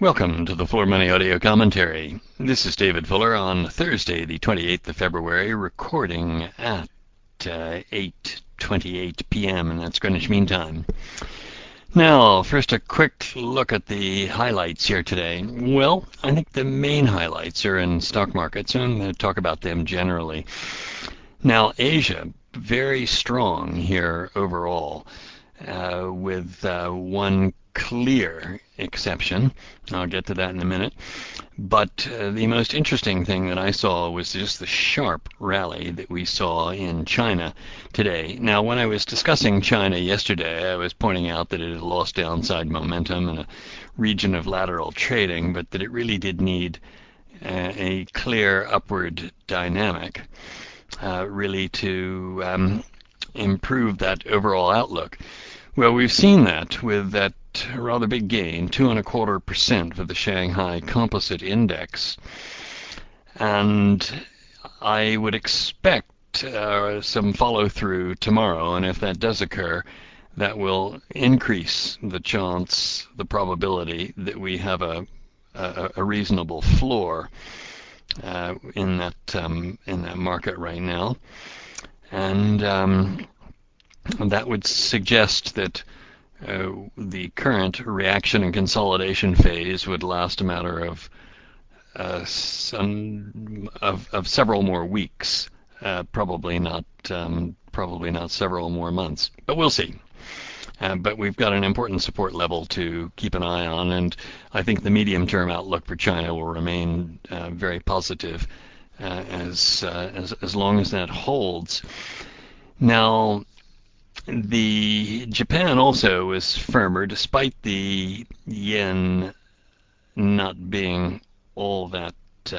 Welcome to the Floor Money Audio Commentary. This is David Fuller on Thursday, the 28th of February, recording at 8:28 p.m., and that's Greenwich Mean Time. Now, first a quick look at the highlights here today. Well, I think the main highlights are in stock markets, and I'm going to talk about them generally. Now, Asia, very strong here overall, with one clear exception. I'll get to that in a minute. But the most interesting thing that I saw was just the sharp rally that we saw in China today. Now, when I was discussing China yesterday, I was pointing out that it had lost downside momentum in a region of lateral trading, but that it really did need a clear upward dynamic really to improve that overall outlook. Well, we've seen that with that rather big gain, 2.25% for the Shanghai Composite Index. And I would expect some follow-through tomorrow, and if that does occur, that will increase the chance, the probability that we have a reasonable floor in that market right now. And that would suggest that the current reaction and consolidation phase would last a matter of several more weeks, probably not several more months, but we'll see. But we've got an important support level to keep an eye on, and I think the medium-term outlook for China will remain very positive as long as that holds. Now, the Japan also was firmer, despite the yen not being all that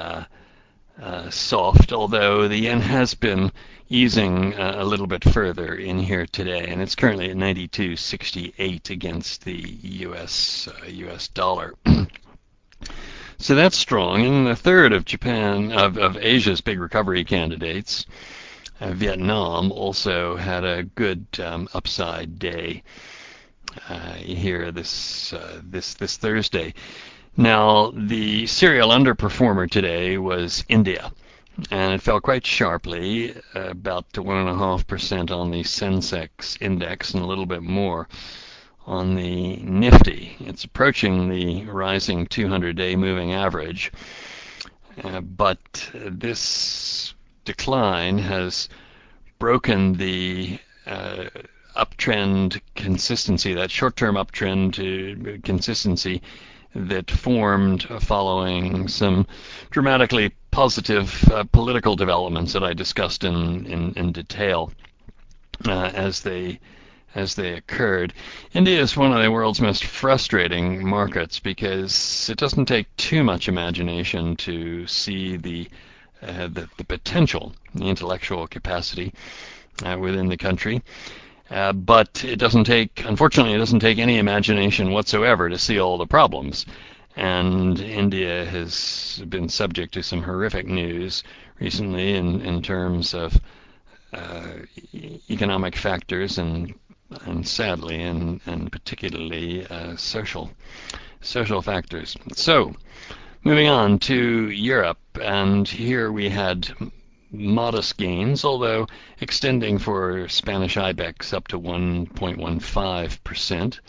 soft, although the yen has been easing a little bit further in here today, and it's currently at 92.68 against the US dollar. So that's strong. And the third of Asia's big recovery candidates, Vietnam, also had a good upside day here this Thursday. Now, the serial underperformer today was India, and it fell quite sharply, about 1.5% on the Sensex index and a little bit more on the Nifty. It's approaching the rising 200-day moving average, but this decline has broken the uptrend consistency, that short-term uptrend consistency that formed following some dramatically positive political developments that I discussed in detail as they occurred. India is one of the world's most frustrating markets because it doesn't take too much imagination to see the potential, the intellectual capacity within the country. But unfortunately, it doesn't take any imagination whatsoever to see all the problems. And India has been subject to some horrific news recently in terms of economic factors and sadly and particularly social factors. So, moving on to Europe, and here we had modest gains, although extending for Spanish IBEX up to 1.15%.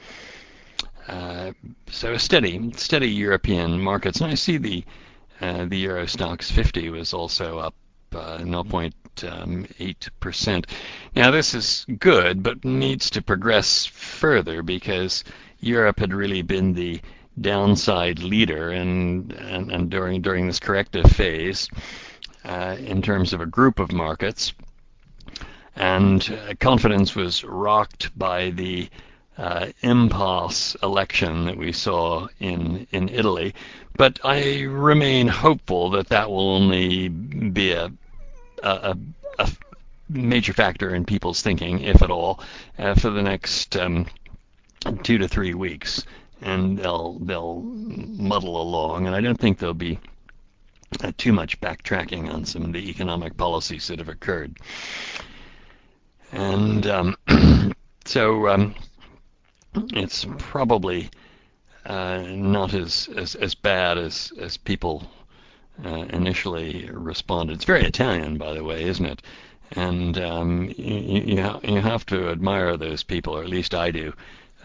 So steady European markets, and I see the Euro Stoxx 50 was also up 0.8%. Now this is good, but needs to progress further because Europe had really been the downside leader and during this corrective phase in terms of a group of markets, and confidence was rocked by the impasse election that we saw in Italy. But I remain hopeful that will only be a major factor in people's thinking, if at all, for the next 2 to 3 weeks. And they'll muddle along, and I don't think there'll be too much backtracking on some of the economic policies that have occurred. And so it's probably not as bad as people initially responded. It's very Italian, by the way, isn't it? And you have to admire those people, or at least I do.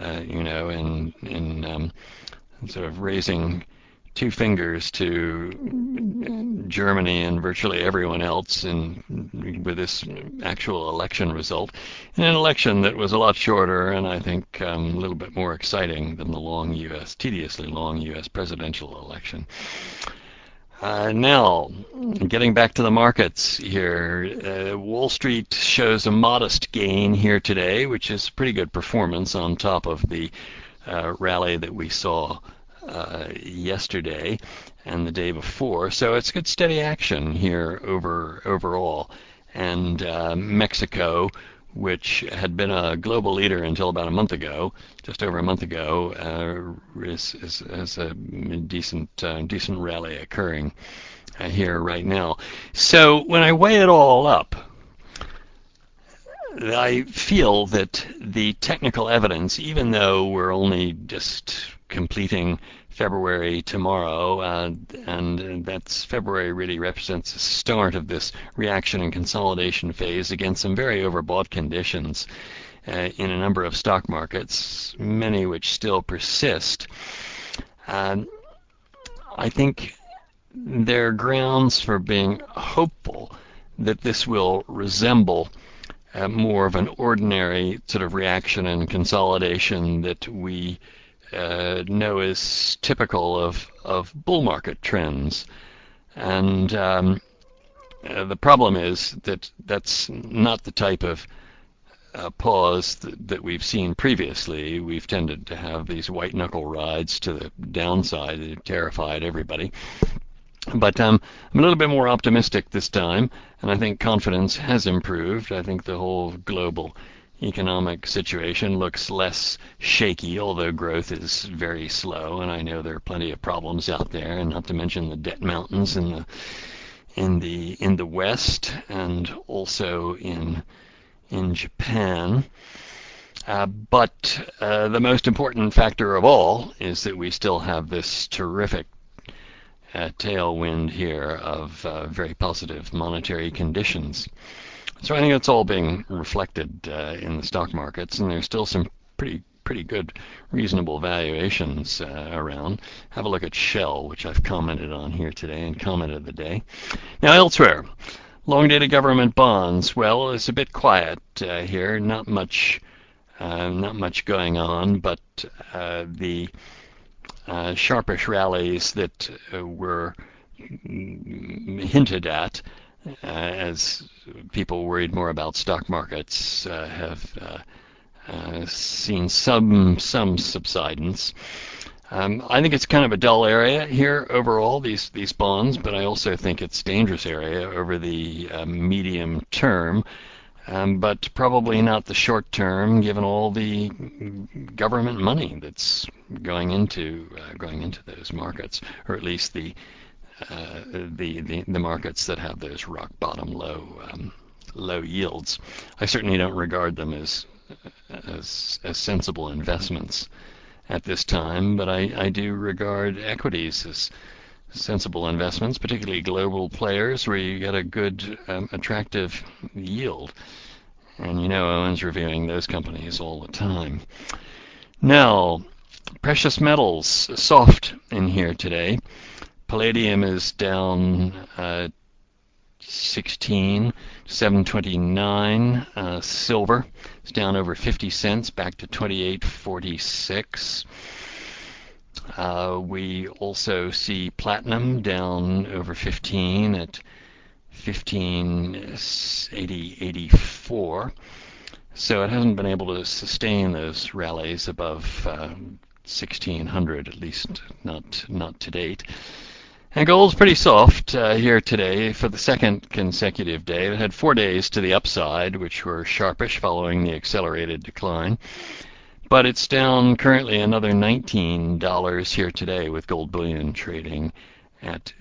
In sort of raising two fingers to Germany and virtually everyone else with this actual election result, in an election that was a lot shorter and I think a little bit more exciting than the tediously long U.S. presidential election. Now, getting back to the markets here, Wall Street shows a modest gain here today, which is pretty good performance on top of the rally that we saw yesterday and the day before. So it's good steady action here overall. And Mexico, which had been a global leader until about a month ago, just over a month ago, is a decent rally occurring here right now. So when I weigh it all up, I feel that the technical evidence, even though we're only just completing February tomorrow, and that's February really represents the start of this reaction and consolidation phase against some very overbought conditions in a number of stock markets, many which still persist. I think there are grounds for being hopeful that this will resemble more of an ordinary sort of reaction and consolidation that we know is typical of bull market trends. And the problem is that that's not the type of pause that we've seen previously. We've tended to have these white knuckle rides to the downside that terrified everybody. But I'm a little bit more optimistic this time, and I think confidence has improved. I think the whole global economic situation looks less shaky, although growth is very slow, and I know there are plenty of problems out there, and not to mention the debt mountains in the West and also in Japan. But the most important factor of all is that we still have this terrific tailwind here of very positive monetary conditions. So I think that's all being reflected in the stock markets, and there's still some pretty good, reasonable valuations around. Have a look at Shell, which I've commented on here today and comment of the day. Now elsewhere, long-dated government bonds. Well, it's a bit quiet here. Not much going on, but the sharpish rallies that were hinted at as people worried more about stock markets have seen some subsidence. I think it's kind of a dull area here overall, these bonds, but I also think it's a dangerous area over the medium term. But probably not the short term, given all the government money that's going into those markets, or at least the markets that have those rock bottom low yields. I certainly don't regard them as sensible investments at this time, but I do regard equities as sensible investments, particularly global players where you get a good, attractive yield. And Owen's reviewing those companies all the time. Now, precious metals, soft in here today. Palladium is down 16, 729. Silver is down over 50 cents, back to 28.46. We also see platinum down over 15 at 15.84. So it hasn't been able to sustain those rallies above 1600, at least not to date. And gold's pretty soft here today for the second consecutive day. It had 4 days to the upside, which were sharpish following the accelerated decline. But it's down currently another $19 here today, with gold bullion trading at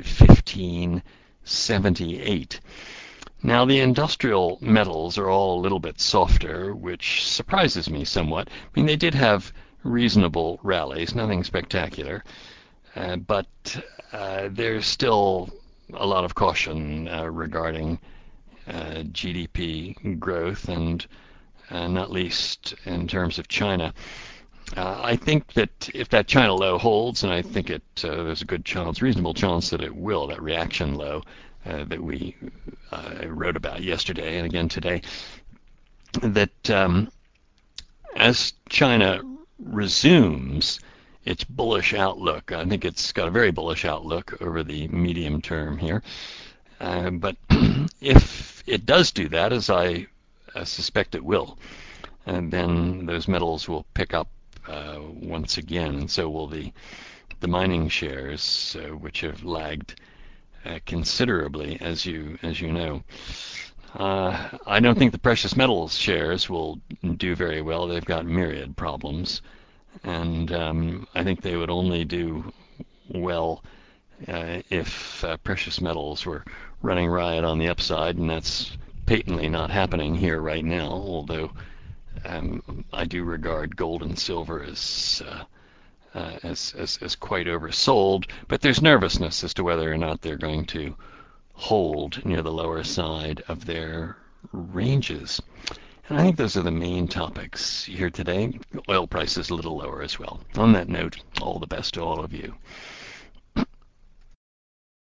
15.78. Now the industrial metals are all a little bit softer, which surprises me somewhat. I mean, they did have reasonable rallies, nothing spectacular, but there's still a lot of caution regarding GDP growth, and not least in terms of China. I think that if that China low holds, and I think there's a good chance, reasonable chance that it will, that reaction low that we wrote about yesterday and again today, that as China resumes its bullish outlook, I think it's got a very bullish outlook over the medium term here. But if it does do that, as I suspect it will, and then those metals will pick up once again, and so will the mining shares, which have lagged considerably, as you know. I don't think the precious metals shares will do very well. They've got myriad problems, and I think they would only do well if precious metals were running riot on the upside, and that's patently not happening here right now, although I do regard gold and silver as quite oversold, but there's nervousness as to whether or not they're going to hold near the lower side of their ranges. And I think those are the main topics here today. Oil prices a little lower as well. On that note, all the best to all of you.